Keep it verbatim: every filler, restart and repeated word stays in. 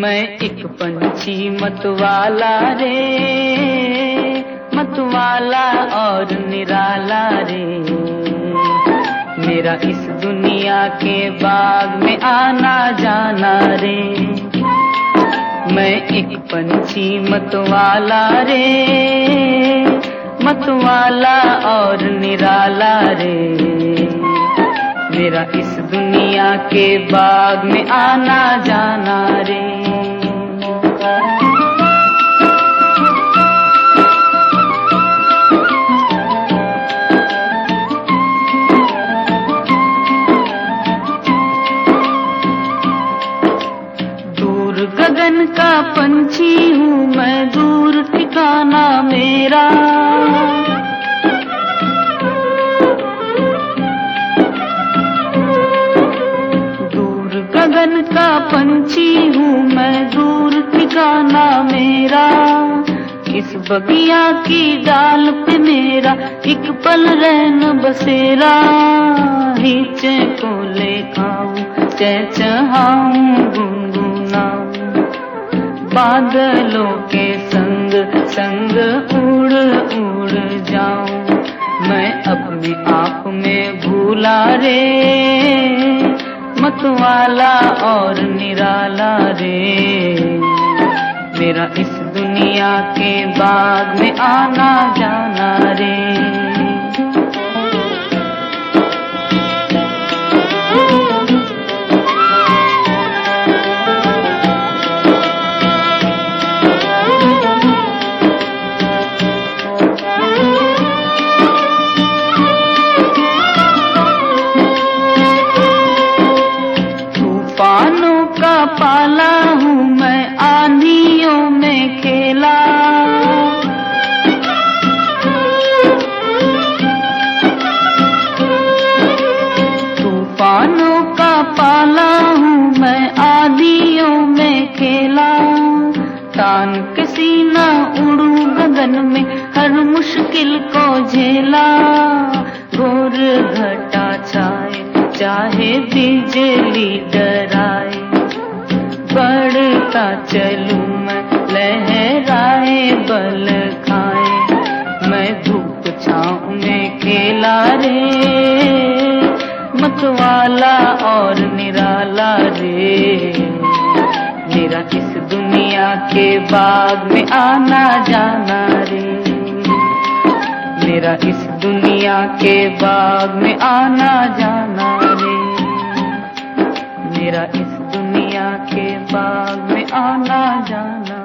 मैं एक पंछी मतवाला रे, मतवाला और निराला रे। मेरा इस दुनिया के बाग में आना जाना रे। मैं एक पंछी मतवाला रे, मतवाला और निराला रे। मेरा इस दुनिया के बाग में आना जाना रे। दूर गगन का पंछी हूँ मैं, दूर ठिकाना मेरा। गगन का पंछी हूँ मैं, दूर ठिकाना मेरा। इस बगिया की डाल पे मेरा एक पल रैन बसेरा। हिचे को ले खाऊं, चहचहाऊं, गुनगुनाऊं। बादलों के संग संग उड़ उड़ जाऊं। मैं अपने आप में भूला रे, मतवाला और निराला रे। मेरा इस दुनिया के बाग में आना जाना रे। तूफानों का पाला हूँ मैं, आंधियों में खेला। तूफानों का पाला हूँ मैं, आंधियों में खेला। तान के सीना उड़ू गगन में, हर मुश्किल को झेला। घोर घटा छाए चाहे बिजली डराए, बढ़ता चलूं मैं लहराए बल खाए। मैं धूप छाँव में खेला रे, मतवाला और निराला रे। मेरा इस दुनिया के बाग में आना जाना रे। मेरा इस दुनिया के बाग में आना जाना रे। मेरा इस दुनिया के बाग में आना जाना।